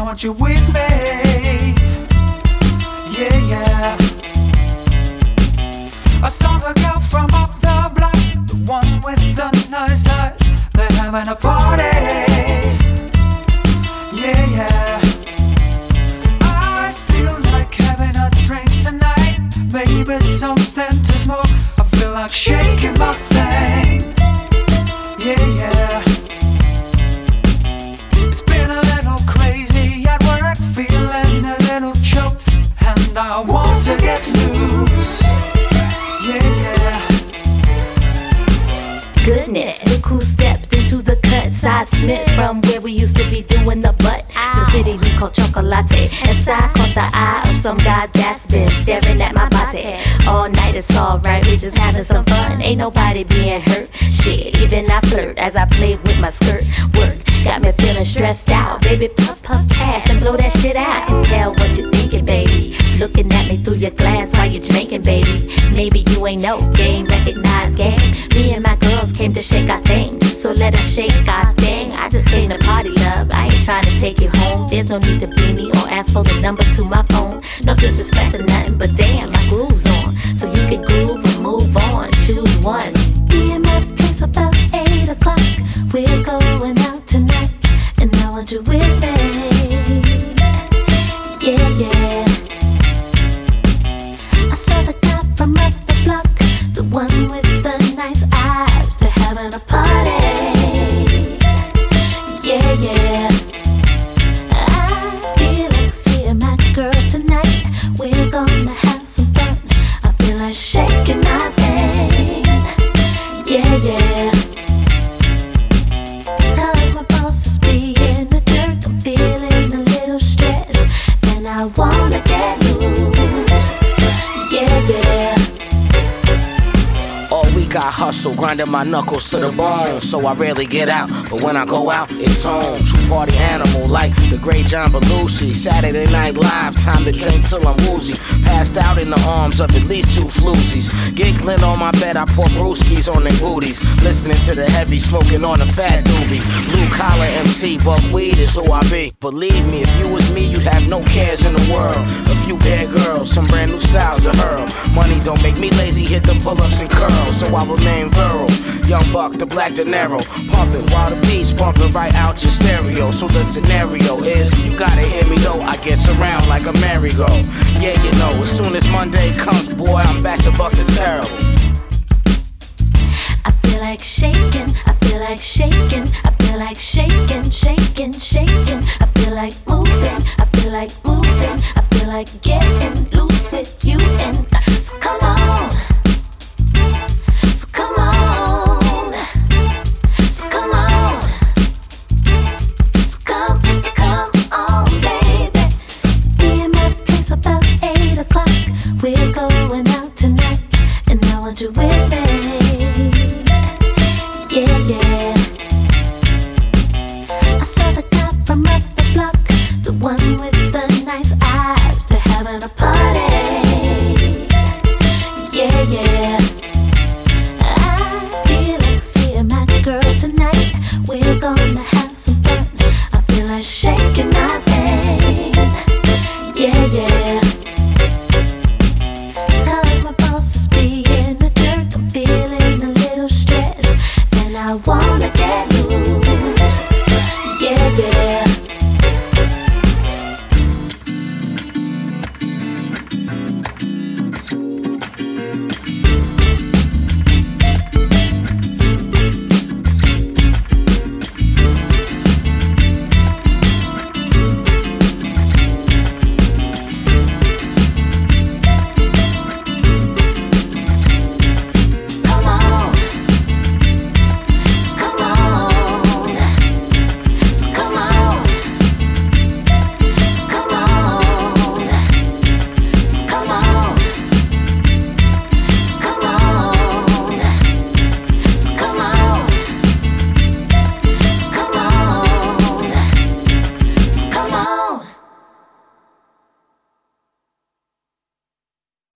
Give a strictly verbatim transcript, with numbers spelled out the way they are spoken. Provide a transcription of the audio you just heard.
want you with me. Yeah, yeah. I saw the girl from up the block, the one with the nice eyes. They're having a party. Yeah, yeah. I feel like having a drink tonight. Maybe something to smoke. I feel like shaking my thing. Yeah, yeah. It's been a little crazy at work, feeling a little choked, and I want to get loose. Yeah, yeah. Goodness, look who stepped into the cut. Side Smith from where we used to be doing the butt. The city we call Chocolate. And side caught the eye of some guy that's been staring at my body all night. It's alright, we just having some fun. Ain't nobody being hurt. Shit, even I flirt as I play with my skirt. Work got me feeling stressed out. Baby, puff puff pass and blow that shit out. I can tell what you're thinking, baby. Looking at me through your glass while you're drinking, baby. Maybe you ain't know game, recognized game. Me and my girls came to shake our thing, so let us shake our thing. I just came to party, love. I ain't trying to take you home. There's no need to be me or ask for the number to my phone. No disrespect or nothing, but damn, my groove's on, so you can groove and move on. Choose one. Be in my place about eight o'clock. We're going out tonight, and I want you with me. Yeah, yeah. I saw the guy from up the block, the one with the nice eyes. They're having a party. Yeah, yeah. I feel like seeing my girls tonight. We're gonna have some fun. I feel like shaking my thing. Yeah, yeah. Cause my boss is being a jerk. I'm feeling a little stressed, and I wanna get loose. Yeah, yeah. All week I hustle, grinding my knuckles to the bone, so I rarely get out. But when I go out, it's on. True party animal like the great John Belushi. Saturday Night Live, time to drink till I'm woozy. Passed out in the arms of at least two floozies. Giggling on my bed, I pour brewskis on their booties. Listening to the heavy, smoking on the fat doobie. Blue collar M C, but weed is who I be. Believe me, if you was me, you'd have no cares in the world. A few bad girls, some brand new styles to hurl. Money don't make me lazy, hit them pull-ups and curls, so I remain virile. Young Buck, the Black De Niro, pumping while the beats bumping right out your stereo. So the scenario is, you gotta hear me though, I get around like a merry-go. Yeah, you know, as soon as Monday comes, boy, I'm back to buck the terrible. I feel like shaking, I feel like shaking, I feel like shaking, shaking, shaking. I feel like moving, I feel like moving, I feel like getting loose with you. And uh, so come on, so come on, so come on, so come, come on, baby. Be in my place about eight o'clock. We're going out tonight, and I want you with me. Yeah, yeah. I saw the guy from up the block, the one with the nice eyes. They're having a party. Yeah, yeah. I feel like seeing my girls tonight. We're gonna have some fun. I feel like shaking my thing. Yeah, yeah.